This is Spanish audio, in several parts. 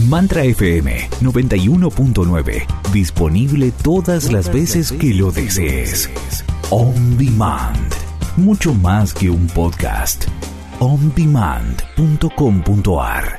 Mantra FM 91.9. Disponible todas las veces que lo desees. On Demand. Mucho más que un podcast. ondemand.com.ar.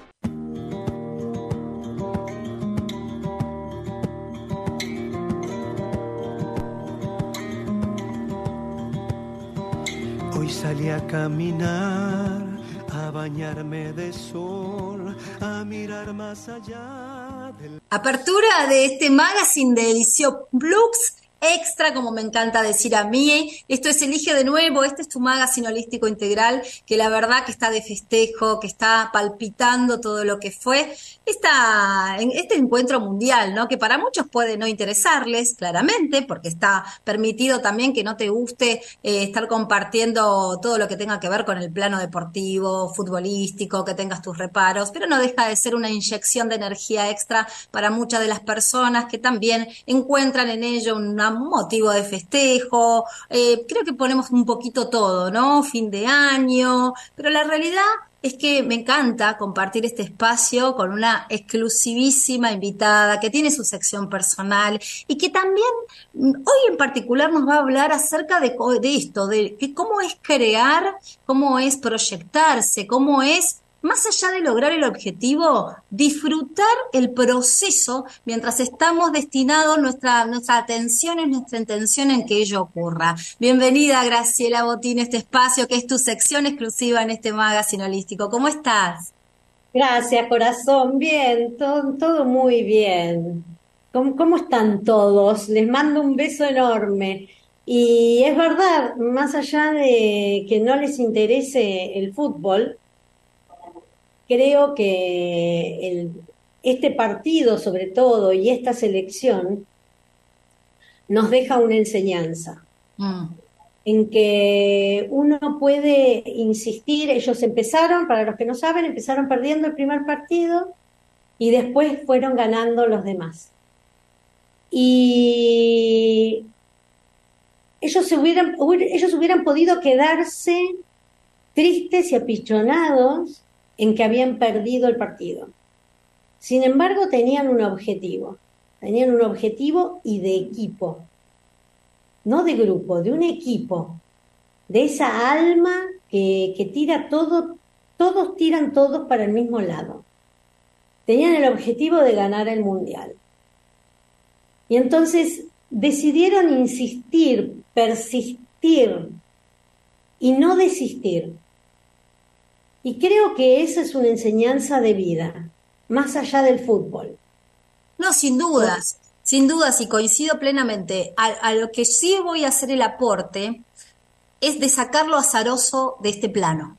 Hoy salí a caminar, a bañarme de sol, a mirar más allá del... Apertura de este magazine de edición Blux Extra, como me encanta decir a mí. Esto es Elige de Nuevo, este es tu magazine holístico integral, que la verdad que está de festejo, que está palpitando todo lo que fue este encuentro mundial, ¿no? Que para muchos puede no interesarles, claramente, porque está permitido también que no te guste estar compartiendo todo lo que tenga que ver con el plano deportivo, futbolístico, que tengas tus reparos, pero no deja de ser una inyección de energía extra para muchas de las personas que también encuentran en ello un motivo de festejo. Creo que ponemos un poquito todo, ¿no? Fin de año, pero la realidad es que me encanta compartir este espacio con una exclusivísima invitada que tiene su sección personal y que también hoy en particular nos va a hablar acerca de esto, de cómo es crear, cómo es proyectarse, cómo es, más allá de lograr el objetivo, disfrutar el proceso mientras estamos destinados nuestra atención y nuestra intención en que ello ocurra. Bienvenida, Graciela Botín, a este espacio que es tu sección exclusiva en este magazine holístico. ¿Cómo estás? Gracias, corazón. Bien, todo muy bien. ¿Cómo están todos? Les mando un beso enorme. Y es verdad, más allá de que no les interese el fútbol, creo que este partido, sobre todo, y esta selección, nos deja una enseñanza. En que uno puede insistir. Ellos empezaron, para los que no saben, empezaron perdiendo el primer partido y después fueron ganando los demás. Y ellos hubieran podido quedarse tristes y apichonados en que habían perdido el partido. Sin embargo, tenían un objetivo y de equipo. No de grupo, de un equipo, de esa alma que tira todo, todos tiran todos para el mismo lado. Tenían el objetivo de ganar el mundial. Y entonces decidieron insistir, persistir y no desistir. Y creo que esa es una enseñanza de vida, más allá del fútbol. No, sin dudas. Sin dudas, y coincido plenamente. A lo que sí voy a hacer el aporte es de sacar lo azaroso de este plano.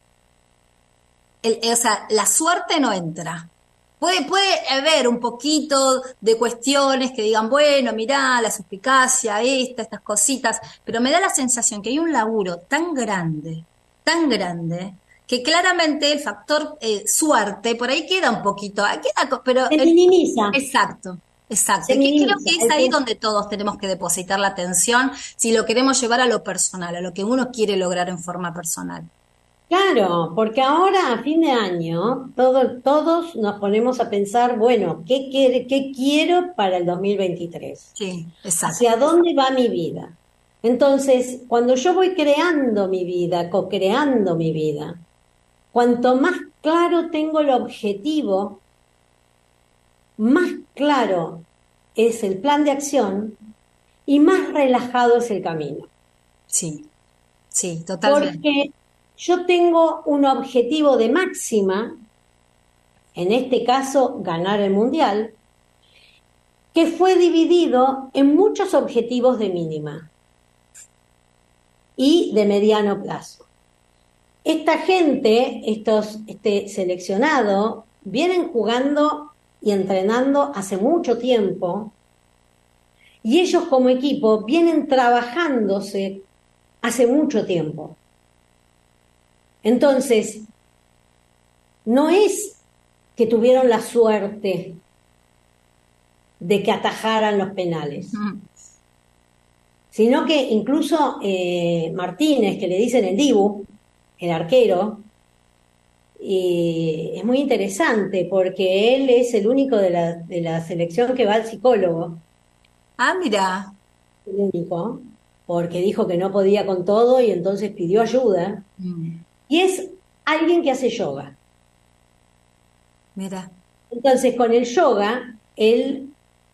O sea, la suerte no entra. Puede haber un poquito de cuestiones que digan, bueno, mirá, la suspicacia, estas cositas, pero me da la sensación que hay un laburo tan grande, que claramente el factor suerte por ahí queda un poquito, pero se minimiza. Exacto. Creo que es ahí donde todos tenemos que depositar la atención si lo queremos llevar a lo personal, a lo que uno quiere lograr en forma personal. Claro, porque ahora a fin de año todos nos ponemos a pensar, bueno, ¿qué quiero para el 2023? Sí, exacto. ¿Hacia dónde va mi vida? Entonces, cuando yo voy creando mi vida, co-creando mi vida, cuanto más claro tengo el objetivo, más claro es el plan de acción y más relajado es el camino. Sí, totalmente. Porque yo tengo un objetivo de máxima, en este caso ganar el mundial, que fue dividido en muchos objetivos de mínima y de mediano plazo. Esta gente, este seleccionado, vienen jugando y entrenando hace mucho tiempo, y ellos como equipo vienen trabajándose hace mucho tiempo. Entonces, no es que tuvieron la suerte de que atajaran los penales, sino que incluso Martínez, que le dicen el Dibu, el arquero, y es muy interesante porque él es el único de la selección que va al psicólogo, Ah, mira. el único, porque dijo que no podía con todo y entonces pidió ayuda. Mm, Y es alguien que hace yoga. mira. Entonces, con el yoga, él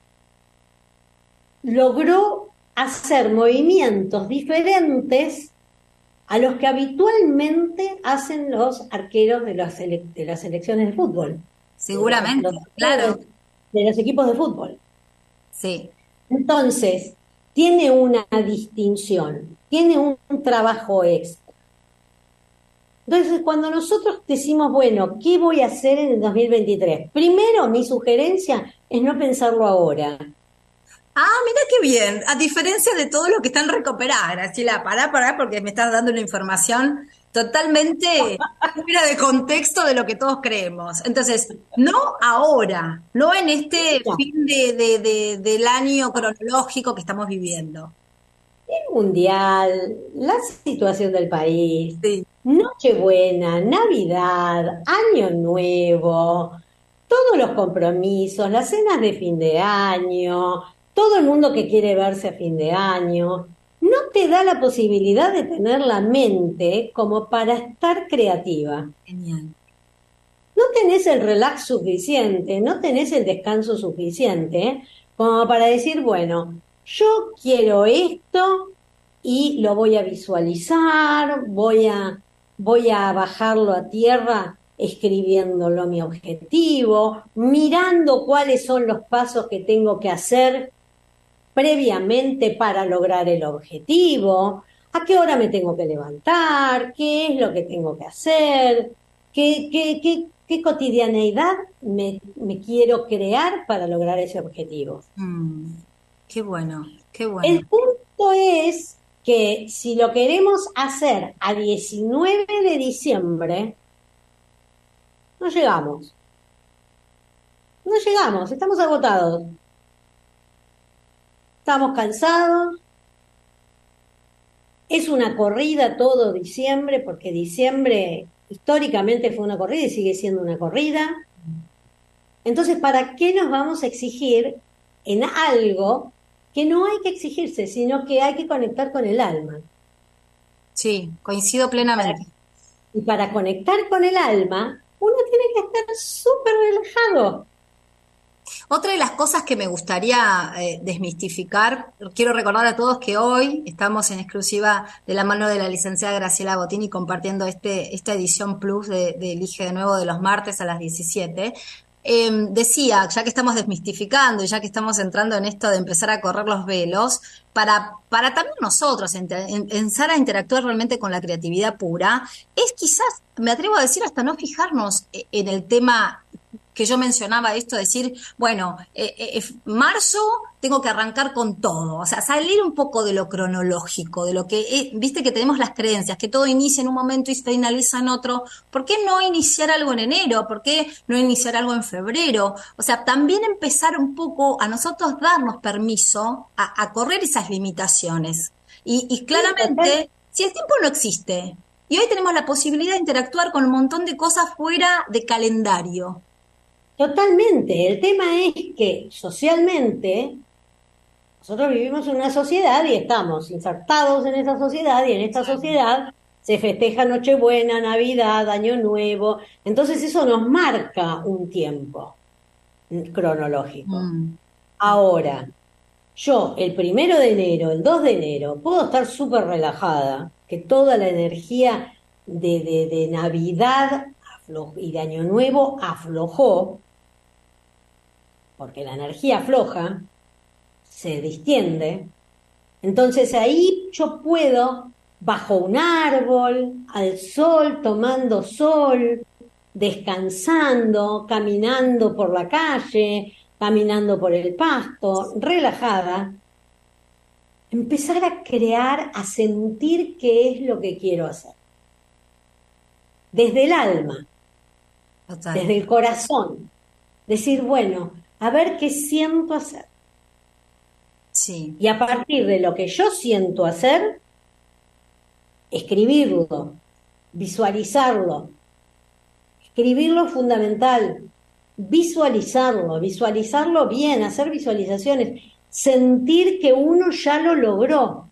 logró hacer movimientos diferentes a los que habitualmente hacen los arqueros de las selecciones de fútbol, Seguramente, claro. de los equipos de fútbol. Sí. Entonces, tiene una distinción, tiene un trabajo extra. Entonces, cuando nosotros decimos, bueno, ¿qué voy a hacer en el 2023? Primero, mi sugerencia es no pensarlo ahora. Ah, mira qué bien. A diferencia de todo lo que están recuperando, Graciela, pará, porque me estás dando una información totalmente fuera de contexto de lo que todos creemos. Entonces, no ahora, no en este fin del año cronológico que estamos viviendo. El mundial, la situación del país, Sí. Nochebuena, Navidad, Año Nuevo, todos los compromisos, las cenas de fin de año, todo el mundo que quiere verse a fin de año, no te da la posibilidad de tener la mente como para estar creativa. Genial. No tenés el relax suficiente, no tenés el descanso suficiente como para decir, bueno, yo quiero esto y lo voy a visualizar, voy a bajarlo a tierra escribiéndolo mi objetivo, mirando cuáles son los pasos que tengo que hacer previamente para lograr el objetivo, a qué hora me tengo que levantar, qué es lo que tengo que hacer, qué cotidianeidad me quiero crear para lograr ese objetivo. Mm, qué bueno, qué bueno. El punto es que si lo queremos hacer a 19 de diciembre, no llegamos. No llegamos, estamos agotados. Estamos cansados. Es una corrida todo diciembre, porque diciembre históricamente fue una corrida y sigue siendo una corrida. Entonces, ¿para qué nos vamos a exigir en algo que no hay que exigirse, sino que hay que conectar con el alma? Sí, coincido plenamente. Y para conectar con el alma, uno tiene que estar súper relajado. Otra de las cosas que me gustaría desmistificar, quiero recordar a todos que hoy estamos en exclusiva de la mano de la licenciada Graciela Bottini compartiendo esta edición plus de Elige de Nuevo de los martes a las 17. Decía, ya que estamos desmistificando y ya que estamos entrando en esto de empezar a correr los velos, para también nosotros empezar a interactuar realmente con la creatividad pura, es quizás, me atrevo a decir, hasta no fijarnos en el tema que yo mencionaba esto, decir, bueno, marzo tengo que arrancar con todo, o sea, salir un poco de lo cronológico, de lo que, viste que tenemos las creencias, que todo inicia en un momento y finaliza en otro, ¿por qué no iniciar algo en enero? ¿Por qué no iniciar algo en febrero? O sea, también empezar un poco a nosotros darnos permiso a correr esas limitaciones. Y claramente, si el tiempo no existe, y hoy tenemos la posibilidad de interactuar con un montón de cosas fuera de calendario. Totalmente. El tema es que socialmente nosotros vivimos en una sociedad y estamos insertados en esa sociedad y en esta sociedad se festeja Nochebuena, Navidad, Año Nuevo. Entonces eso nos marca un tiempo cronológico. Ahora, yo el 1 de enero, el 2 de enero, puedo estar súper relajada, que toda la energía de Navidad y de Año Nuevo aflojó, porque la energía afloja, se distiende. Entonces ahí yo puedo, bajo un árbol, al sol, tomando sol, descansando, caminando por la calle, caminando por el pasto, relajada, empezar a crear, a sentir qué es lo que quiero hacer. Desde el alma, Total. desde el corazón. Decir, bueno, a ver qué siento hacer. Sí. Y a partir de lo que yo siento hacer, escribirlo, visualizarlo, Escribirlo es fundamental. Visualizarlo bien, hacer visualizaciones, sentir que uno ya lo logró.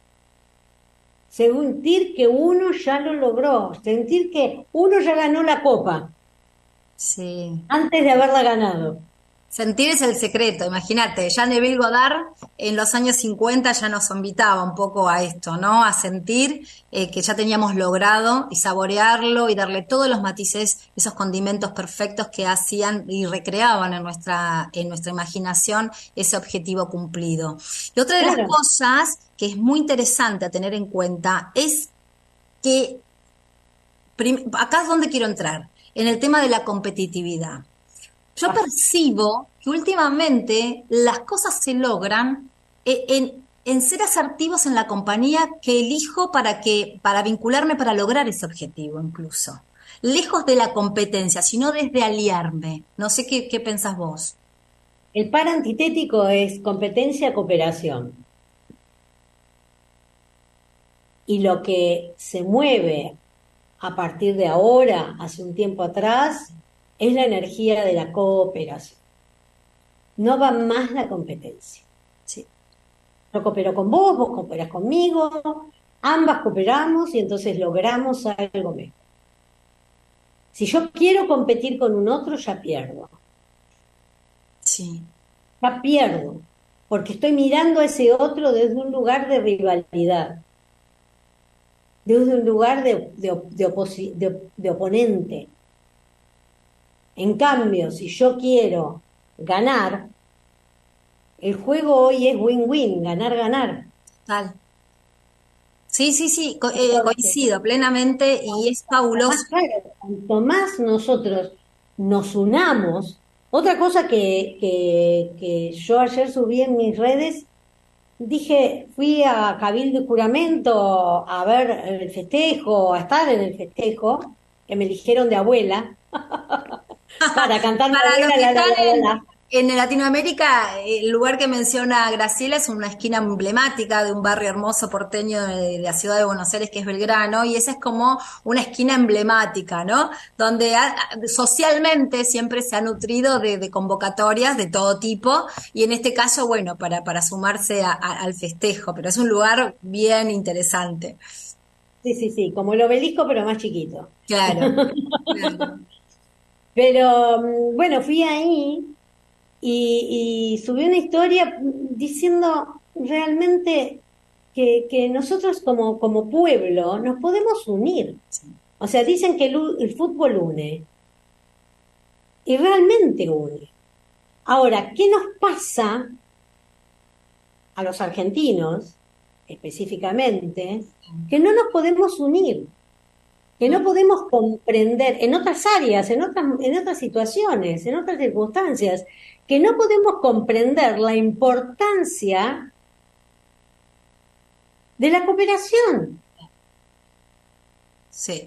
Sentir que uno ya lo logró, sentir que uno ya ganó la copa Sí. antes de haberla ganado. Sentir es el secreto, imagínate, ya Neville Goddard en los años 50 ya nos invitaba un poco a esto, ¿no? A sentir que ya teníamos logrado y saborearlo y darle todos los matices, esos condimentos perfectos que hacían y recreaban en nuestra imaginación ese objetivo cumplido. Y otra de las Claro, cosas que es muy interesante a tener en cuenta es que, acá es donde quiero entrar, en el tema de la competitividad. Yo percibo que últimamente las cosas se logran en ser asertivos en la compañía que elijo para vincularme para lograr ese objetivo incluso. Lejos de la competencia, sino desde aliarme. No sé qué pensás vos. el par antitético es competencia-cooperación. Y lo que se mueve a partir de ahora, hace un tiempo atrás, es la energía de la cooperación. No va más la competencia. Sí, Yo coopero con vos, vos cooperás conmigo, ambas cooperamos y entonces logramos algo mejor. Si yo quiero competir con un otro, ya pierdo. sí, Ya pierdo, porque estoy mirando a ese otro desde un lugar de rivalidad, desde un lugar de oponente. En cambio, si yo quiero ganar, el juego hoy es win-win, ganar-ganar. tal. Sí, sí, sí, Entonces, coincido plenamente y es fabuloso. cuanto más nosotros nos unamos, otra cosa que yo ayer subí en mis redes, dije, fui a Cabildo y Juramento a ver el festejo, a estar en el festejo, que me eligieron de abuela, para cantar mi Para los abuela, que la, la, están la, la, la. en Latinoamérica, el lugar que menciona Graciela es una esquina emblemática de un barrio hermoso porteño de la ciudad de Buenos Aires, que es Belgrano, y esa es como una esquina emblemática, ¿no? Donde socialmente siempre se ha nutrido de convocatorias de todo tipo, y en este caso, bueno, para sumarse al festejo, pero es un lugar bien interesante. Sí, sí, sí, como el obelisco, pero más chiquito. Claro, claro. Pero bueno, fui ahí y subí una historia diciendo realmente que nosotros como pueblo nos podemos unir. O sea, dicen que el fútbol une y realmente une. Ahora, ¿qué nos pasa a los argentinos específicamente? Que no nos podemos unir, que no podemos comprender en otras áreas, en otras situaciones, en otras circunstancias, que no podemos comprender la importancia de la cooperación. Sí,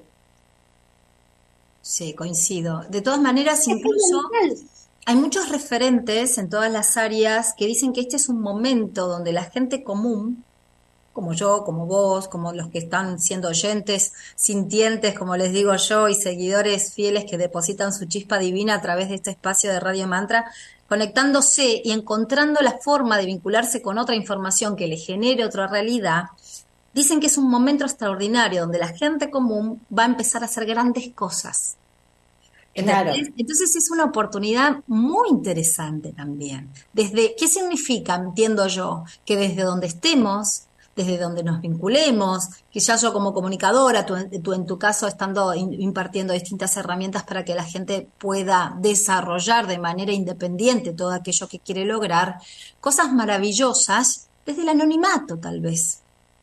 sí, coincido. De todas maneras, Es incluso fundamental. hay muchos referentes en todas las áreas que dicen que este es un momento donde la gente común, como yo, como vos, como los que están siendo oyentes, sintientes, como les digo yo, y seguidores fieles que depositan su chispa divina a través de este espacio de Radio Mantra, conectándose y encontrando la forma de vincularse con otra información que le genere otra realidad, dicen que es un momento extraordinario donde la gente común va a empezar a hacer grandes cosas. Claro. ¿Entendés? Entonces es una oportunidad muy interesante también. Desde, ¿qué significa, entiendo yo? Que desde donde estemos, desde donde nos vinculemos, quizás yo como comunicadora, tú en tu caso estando impartiendo distintas herramientas para que la gente pueda desarrollar de manera independiente todo aquello que quiere lograr, cosas maravillosas desde el anonimato tal vez.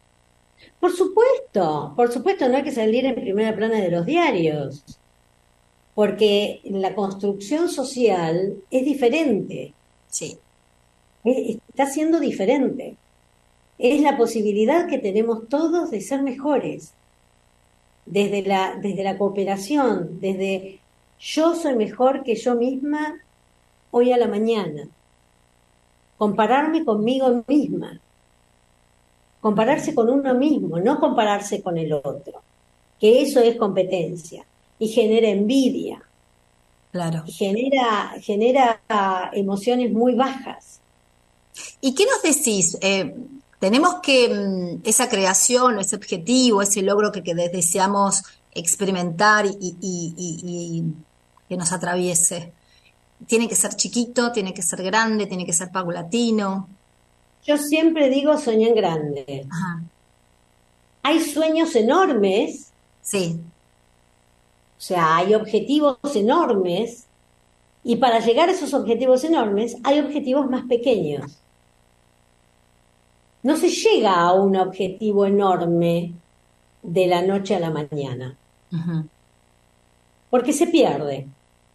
Por supuesto, no hay que salir en primera plana de los diarios, porque la construcción social es diferente, Sí, está siendo diferente. Es la posibilidad que tenemos todos de ser mejores, desde la cooperación, desde yo soy mejor que yo misma hoy a la mañana, compararme conmigo misma, compararse con uno mismo, no compararse con el otro, que eso es competencia y genera envidia. claro. y genera emociones muy bajas. ¿Y qué nos decís? Tenemos que esa creación, ese objetivo, ese logro que deseamos experimentar y que nos atraviese, tiene que ser chiquito, tiene que ser grande, tiene que ser paulatino. Yo siempre digo soñar en grande. Ajá, Hay sueños enormes, sí, o sea, hay objetivos enormes, y para llegar a esos objetivos enormes hay objetivos más pequeños. No se llega a un objetivo enorme de la noche a la mañana, ujú, porque se pierde.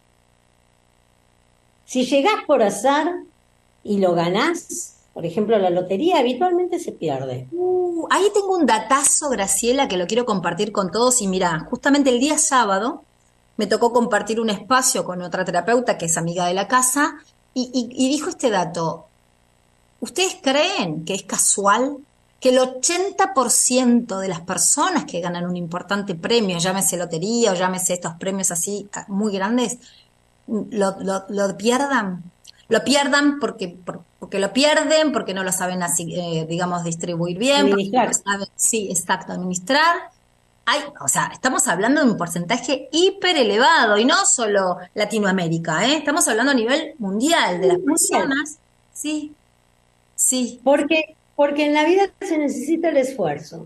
Si llegás por azar y lo ganás, por ejemplo, la lotería habitualmente se pierde. Ahí tengo un datazo, Graciela, que lo quiero compartir con todos. Y mira, justamente el día sábado me tocó compartir un espacio con otra terapeuta que es amiga de la casa y dijo este dato. ¿Ustedes creen que es casual que el 80% de las personas que ganan un importante premio, llámese lotería o llámese estos premios así muy grandes, lo pierdan? Lo pierdan porque lo pierden, porque no lo saben así, digamos, distribuir bien, porque no lo Administrar. saben, sí, exacto, administrar. O sea, estamos hablando de un porcentaje hiper elevado y no solo Latinoamérica, ¿eh? Estamos hablando a nivel mundial de las Mundial. personas, sí, sí. Porque en la vida se necesita el esfuerzo,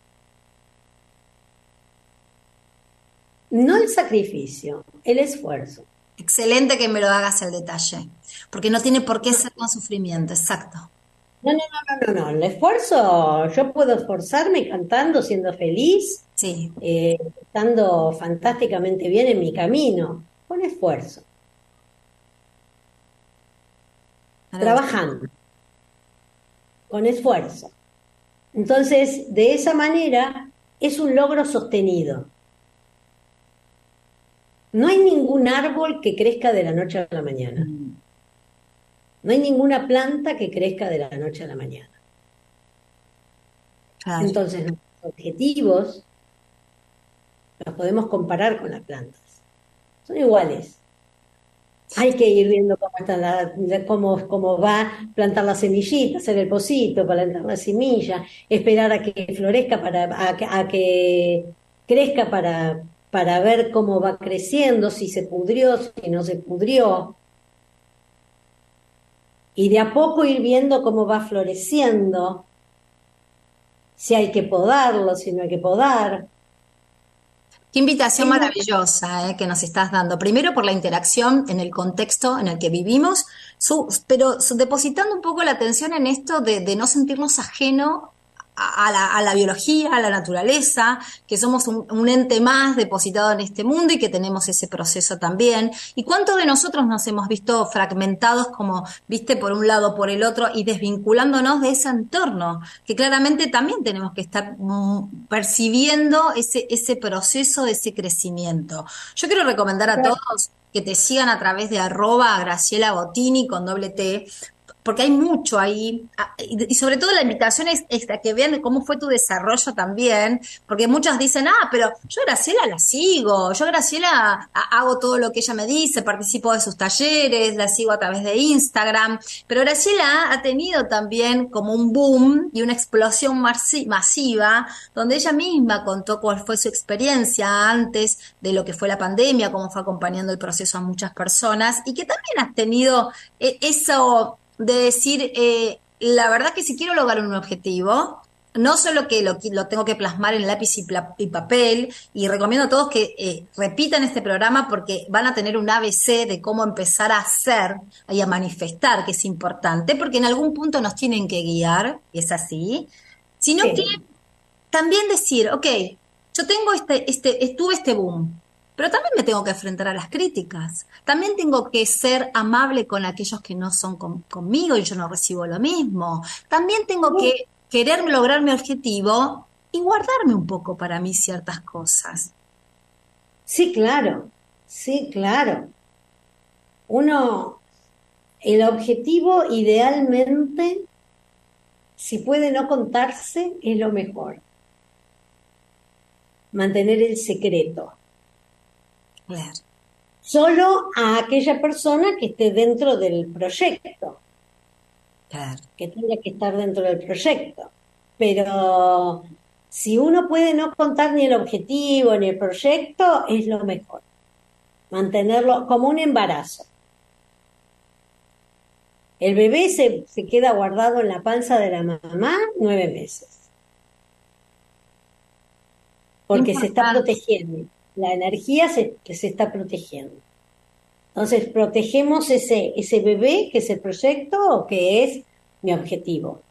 no el sacrificio, el esfuerzo. Excelente que me lo hagas el detalle, porque no tiene por qué ser con sufrimiento, exacto. No, no, no, no, no, no. El esfuerzo, yo puedo esforzarme cantando, siendo feliz, Sí, estando fantásticamente bien en mi camino, con esfuerzo, maravilloso. trabajando, con esfuerzo. Entonces, de esa manera, es un logro sostenido. No hay ningún árbol que crezca de la noche a la mañana. Mm, No hay ninguna planta que crezca de la noche a la mañana. claro. Entonces, nuestros objetivos los podemos comparar con las plantas. Son iguales. Hay que ir viendo cómo va a plantar la semillita, hacer el pocito, plantar la semilla, esperar a que florezca, a que crezca para ver cómo va creciendo, si se pudrió, si no se pudrió. Y de a poco ir viendo cómo va floreciendo, si hay que podarlo, si no hay que podar. Qué invitación Es muy maravillosa, que nos estás dando. Primero por la interacción en el contexto en el que vivimos, pero depositando un poco la atención en esto de no sentirnos ajeno a la biología, a la naturaleza, que somos un ente más depositado en este mundo y que tenemos ese proceso también. ¿Y cuántos de nosotros nos hemos visto fragmentados como, viste, por un lado, por el otro y desvinculándonos de ese entorno? Que claramente también tenemos que estar percibiendo ese proceso, ese crecimiento. Yo quiero recomendar a todos que te sigan a través de @Graciela Bottini con doble T, porque hay mucho ahí, y sobre todo la invitación es a que vean cómo fue tu desarrollo también, porque muchos dicen, pero yo a Graciela la sigo, yo a Graciela hago todo lo que ella me dice, participo de sus talleres, la sigo a través de Instagram, pero Graciela ha tenido también como un boom y una explosión masiva, donde ella misma contó cuál fue su experiencia antes de lo que fue la pandemia, cómo fue acompañando el proceso a muchas personas, y que también has tenido eso de decir, la verdad que si quiero lograr un objetivo, no solo que lo tengo que plasmar en lápiz y papel, y recomiendo a todos que repitan este programa porque van a tener un ABC de cómo empezar a hacer y a manifestar, que es importante, porque en algún punto nos tienen que guiar, y es así, sino que sí. también decir, ok, yo tengo tuve este boom, pero también me tengo que enfrentar a las críticas. También tengo que ser amable con aquellos que no son conmigo y yo no recibo lo mismo. También tengo que querer lograr mi objetivo y guardarme un poco para mí ciertas cosas. Sí, claro, sí, claro. Uno, el objetivo idealmente, si puede no contarse, es lo mejor. Mantener el secreto. Claro. Solo a aquella persona que esté dentro del proyecto, Claro. que tenga que estar dentro del proyecto. Pero si uno puede no contar ni el objetivo ni el proyecto, es lo mejor. Mantenerlo como un embarazo. El bebé se queda guardado en la panza de la mamá 9 meses. Porque se está Importante. protegiendo. La energía que se está protegiendo. Entonces, protegemos ese bebé, que es el proyecto, o que es mi objetivo.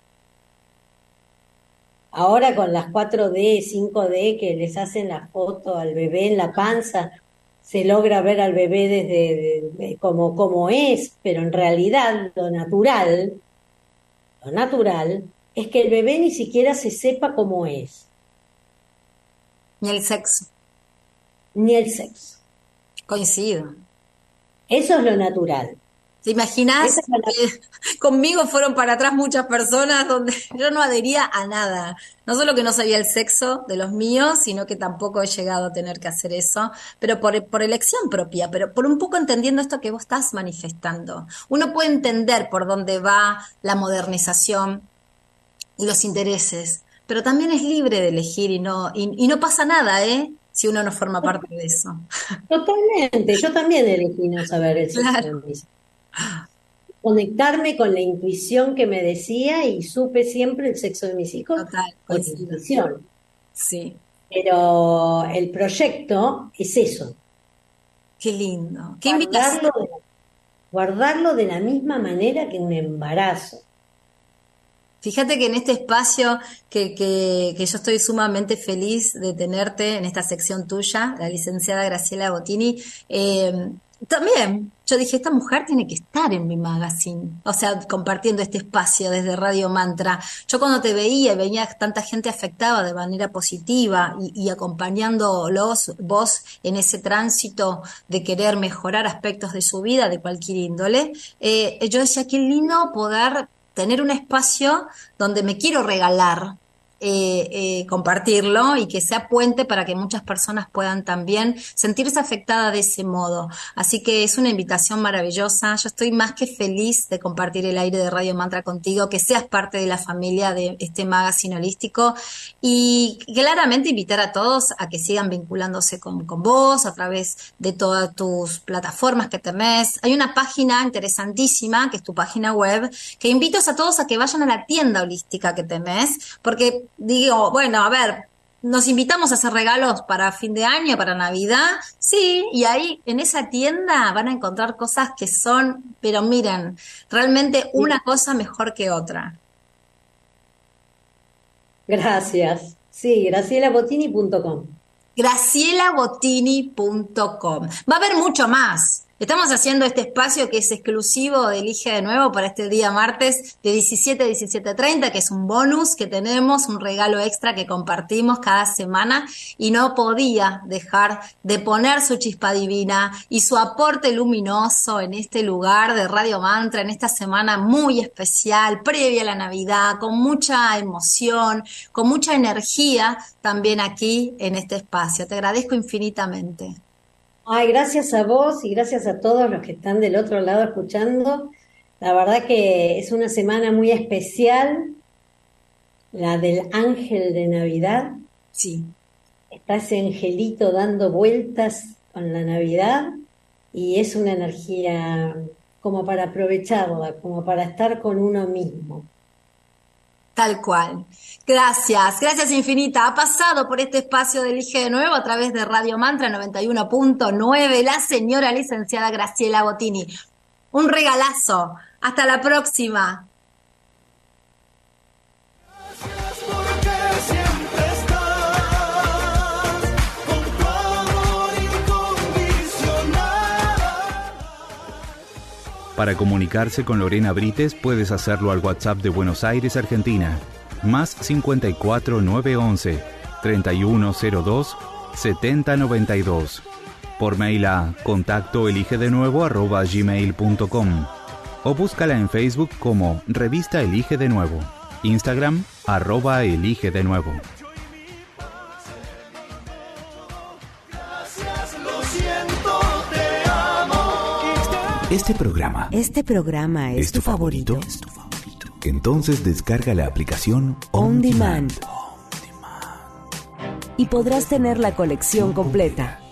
Ahora con las 4D, 5D que les hacen la foto al bebé en la panza, se logra ver al bebé desde como es, pero en realidad lo natural es que el bebé ni siquiera se sepa cómo es, Ni el sexo. ni el sexo. Coincido. Eso es lo natural. ¿Te imaginas Esa es la que conmigo fueron para atrás muchas personas donde yo no adhería a nada? No solo que no sabía el sexo de los míos, sino que tampoco he llegado a tener que hacer eso, pero por elección propia, pero por un poco entendiendo esto que vos estás manifestando. Uno puede entender por dónde va la modernización y los intereses, pero también es libre de elegir y no pasa nada, ¿eh? Si uno no forma parte de eso. Totalmente. Yo también elegí no saber el sexo de Claro, mis hijos. Conectarme con la intuición que me decía y supe siempre el sexo de mis hijos total, con coincido. intuición. Sí, Pero el proyecto es eso, qué lindo. Qué invitación. guardarlo de, guardarlo de la misma manera que un embarazo. Fíjate que en este espacio que yo estoy sumamente feliz de tenerte en esta sección tuya, la licenciada Graciela Bottini, también yo dije, esta mujer tiene que estar en mi magazine, o sea, compartiendo este espacio desde Radio Mantra. Yo cuando te veía y veía tanta gente afectada de manera positiva y acompañándolos vos en ese tránsito de querer mejorar aspectos de su vida de cualquier índole, yo decía, qué lindo poder tener un espacio donde me quiero regalar, compartirlo y que sea puente para que muchas personas puedan también sentirse afectadas de ese modo. Así que es una invitación maravillosa. Yo estoy más que feliz de compartir el aire de Radio Mantra contigo, que seas parte de la familia de este magazine holístico y claramente invitar a todos a que sigan vinculándose con vos a través de todas tus plataformas que tenés. Hay una página interesantísima, que es tu página web, que invito a todos a que vayan a la tienda holística que tenés, porque digo, bueno, a ver, nos invitamos a hacer regalos para fin de año, para Navidad, sí, y ahí en esa tienda van a encontrar cosas que son, pero miren, realmente una cosa mejor que otra. Gracias. Sí, gracielabotini.com. gracielabotini.com. Va a haber mucho más. Estamos haciendo este espacio que es exclusivo de Elige de Nuevo para este día martes de 17 a 17:30, que es un bonus que tenemos, un regalo extra que compartimos cada semana y no podía dejar de poner su chispa divina y su aporte luminoso en este lugar de Radio Mantra, en esta semana muy especial, previa a la Navidad, con mucha emoción, con mucha energía también aquí en este espacio. Te agradezco infinitamente. Ay, gracias a vos y gracias a todos los que están del otro lado escuchando. La verdad que es una semana muy especial, la del ángel de Navidad. Sí. Está ese angelito dando vueltas con la Navidad y es una energía como para aprovecharla, como para estar con uno mismo. Tal cual. Gracias, gracias infinita. Ha pasado por este espacio de Elige de Nuevo a través de Radio Mantra 91.9 la señora licenciada Graciela Bottini. Un regalazo. Hasta la próxima. Gracias porque siempre estás con tu amor incondicional. Para comunicarse con Lorena Brites puedes hacerlo al WhatsApp de Buenos Aires, Argentina, más 54 911 3102 7092. Por mail a contactoeligedenuevo@gmail.com o búscala en Facebook como Revista Elige de Nuevo, Instagram @Elige de Nuevo. Gracias, lo siento, te Este programa es tu favorito. Entonces descarga la aplicación On Demand. Y podrás tener la colección completa.